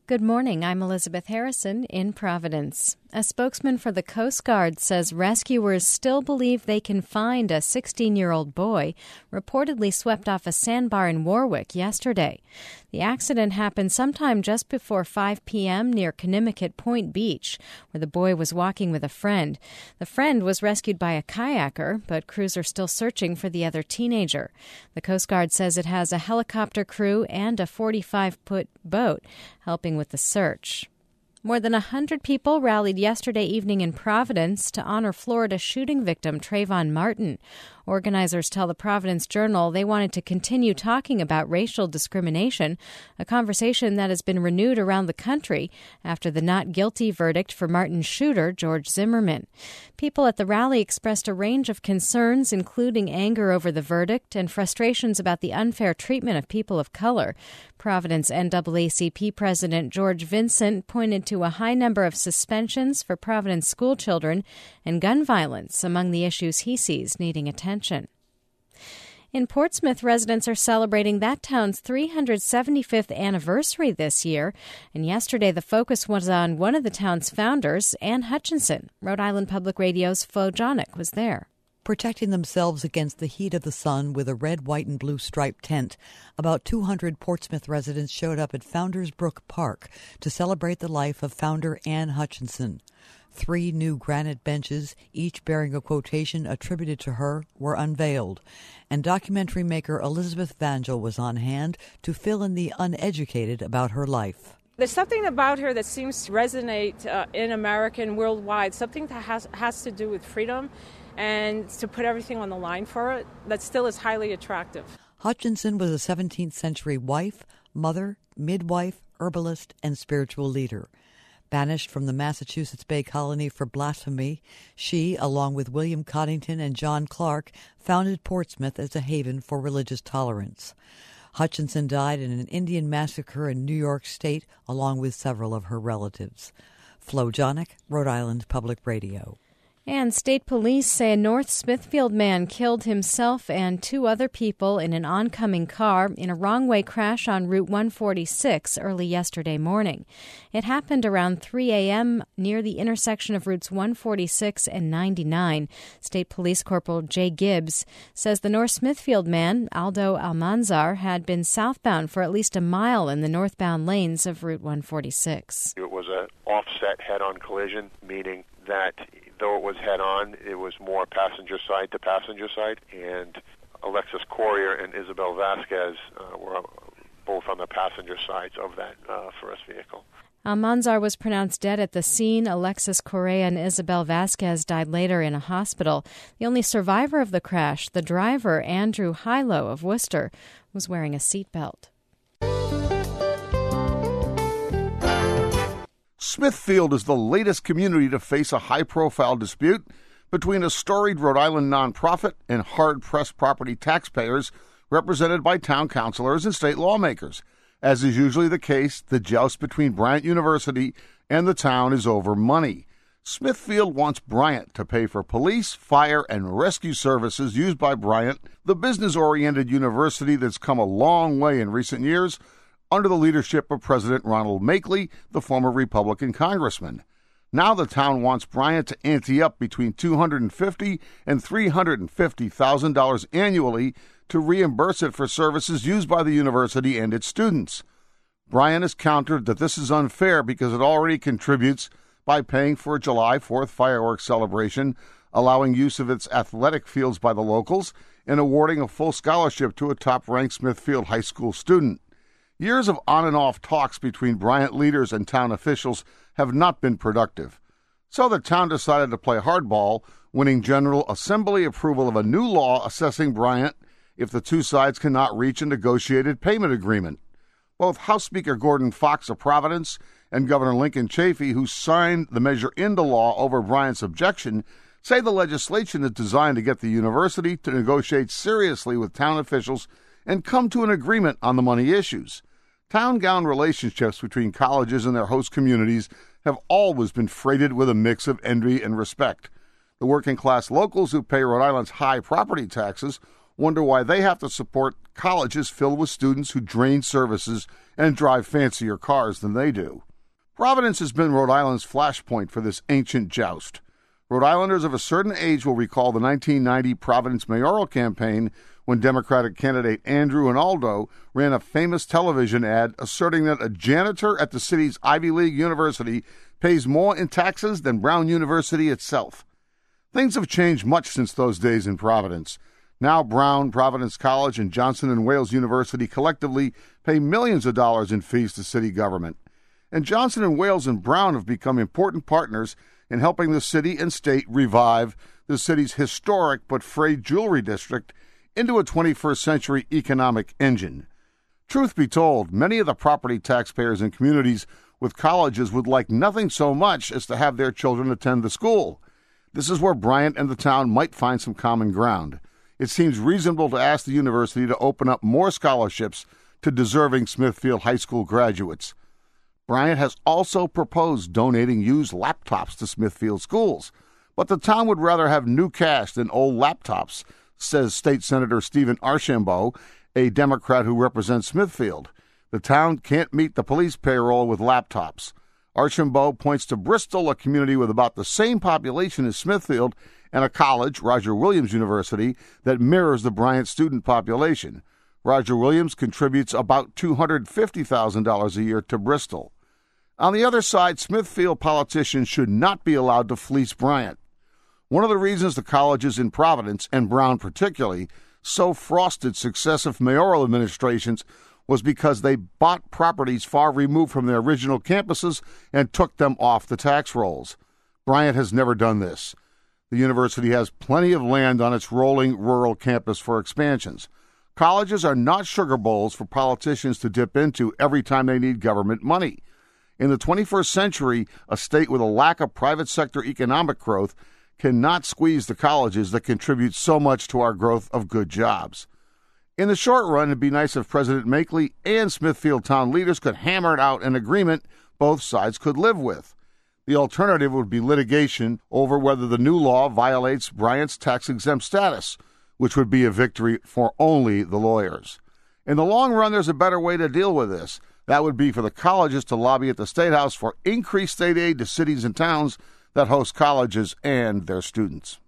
Good morning. I'm Elizabeth Harrison in Providence. A spokesman for the Coast Guard says rescuers still believe they can find a 16-year-old boy reportedly swept off a sandbar in Warwick yesterday. The accident happened sometime just before 5 p.m. near Conimicut Point Beach, where the boy was walking with a friend. The friend was rescued by a kayaker, but crews are still searching for the other teenager. The Coast Guard says it has a helicopter crew and a 45-foot boat helping with the search. More than 100 people rallied yesterday evening in Providence to honor Florida shooting victim Trayvon Martin. Organizers tell the Providence Journal they wanted to continue talking about racial discrimination, a conversation that has been renewed around the country after the not guilty verdict for Martin's shooter, George Zimmerman. People at the rally expressed a range of concerns, including anger over the verdict and frustrations about the unfair treatment of people of color. Providence NAACP President George Vincent pointed to a high number of suspensions for Providence school children and gun violence among the issues he sees needing attention. In Portsmouth, residents are celebrating that town's 375th anniversary this year, and yesterday the focus was on one of the town's founders, Anne Hutchinson. Rhode Island Public Radio's Flo Jonick was there. Protecting themselves against the heat of the sun with a red, white, and blue striped tent, about 200 Portsmouth residents showed up at Founders Brook Park to celebrate the life of founder Anne Hutchinson. 3 new granite benches, each bearing a quotation attributed to her, were unveiled, and documentary maker Elizabeth Vangel was on hand to fill in the uneducated about her life. There's something about her that seems to resonate in America and worldwide, something that has to do with freedom and to put everything on the line for it that still is highly attractive. Hutchinson was a 17th century wife, mother, midwife, herbalist, and spiritual leader. Banished from the Massachusetts Bay Colony for blasphemy, she, along with William Coddington and John Clark, founded Portsmouth as a haven for religious tolerance. Hutchinson died in an Indian massacre in New York State, along with several of her relatives. Flo Jonick, Rhode Island Public Radio. And state police say a North Smithfield man killed himself and 2 other people in an oncoming car in a wrong-way crash on Route 146 early yesterday morning. It happened around 3 a.m. near the intersection of Routes 146 and 99. State Police Corporal Jay Gibbs says the North Smithfield man, Aldo Almanzar, had been southbound for at least a mile in the northbound lanes of Route 146. It was an offset head-on collision, meaning that though it was head-on, it was more passenger side to passenger side, and Alexis Corrier and Isabel Vasquez were both on the passenger sides of that first vehicle. Almanzar was pronounced dead at the scene. Alexis Correa and Isabel Vasquez died later in a hospital. The only survivor of the crash, the driver, Andrew Hilo of Worcester, was wearing a seatbelt. Smithfield is the latest community to face a high-profile dispute between a storied Rhode Island nonprofit and hard-pressed property taxpayers represented by town councilors and state lawmakers. As is usually the case, the joust between Bryant University and the town is over money. Smithfield wants Bryant to pay for police, fire, and rescue services used by Bryant, the business-oriented university that's come a long way in recent years, under the leadership of President Ronald Makeley, the former Republican congressman. Now the town wants Bryant to ante up between $250,000 and $350,000 annually to reimburse it for services used by the university and its students. Bryant has countered that this is unfair because it already contributes by paying for a July 4th fireworks celebration, allowing use of its athletic fields by the locals, and awarding a full scholarship to a top-ranked Smithfield High School student. Years of on and off talks between Bryant leaders and town officials have not been productive. So the town decided to play hardball, winning General Assembly approval of a new law assessing Bryant if the two sides cannot reach a negotiated payment agreement. Both House Speaker Gordon Fox of Providence and Governor Lincoln Chafee, who signed the measure into law over Bryant's objection, say the legislation is designed to get the university to negotiate seriously with town officials and come to an agreement on the money issues. Town-gown relationships between colleges and their host communities have always been freighted with a mix of envy and respect. The working-class locals who pay Rhode Island's high property taxes wonder why they have to support colleges filled with students who drain services and drive fancier cars than they do. Providence has been Rhode Island's flashpoint for this ancient joust. Rhode Islanders of a certain age will recall the 1990 Providence mayoral campaign when Democratic candidate Andrew Rinaldo ran a famous television ad asserting that a janitor at the city's Ivy League university pays more in taxes than Brown University itself. Things have changed much since those days in Providence. Now Brown, Providence College, and Johnson & Wales University collectively pay millions of dollars in fees to city government. And Johnson & Wales and Brown have become important partners in helping the city and state revive the city's historic but frayed jewelry district into a 21st century economic engine. Truth be told, many of the property taxpayers in communities with colleges would like nothing so much as to have their children attend the school. This is where Bryant and the town might find some common ground. It seems reasonable to ask the university to open up more scholarships to deserving Smithfield High School graduates. Bryant has also proposed donating used laptops to Smithfield schools, but the town would rather have new cash than old laptops, says State Senator Stephen Archambault, a Democrat who represents Smithfield. The town can't meet the police payroll with laptops. Archambault points to Bristol, a community with about the same population as Smithfield, and a college, Roger Williams University, that mirrors the Bryant student population. Roger Williams contributes about $250,000 a year to Bristol. On the other side, Smithfield politicians should not be allowed to fleece Bryant. One of the reasons the colleges in Providence, and Brown particularly, so frosted successive mayoral administrations was because they bought properties far removed from their original campuses and took them off the tax rolls. Bryant has never done this. The university has plenty of land on its rolling rural campus for expansions. Colleges are not sugar bowls for politicians to dip into every time they need government money. In the 21st century, a state with a lack of private sector economic growth cannot squeeze the colleges that contribute so much to our growth of good jobs. In the short run, it'd be nice if President Makeley and Smithfield town leaders could hammer out an agreement both sides could live with. The alternative would be litigation over whether the new law violates Bryant's tax-exempt status, which would be a victory for only the lawyers. In the long run, there's a better way to deal with this. That would be for the colleges to lobby at the State House for increased state aid to cities and towns that host colleges and their students.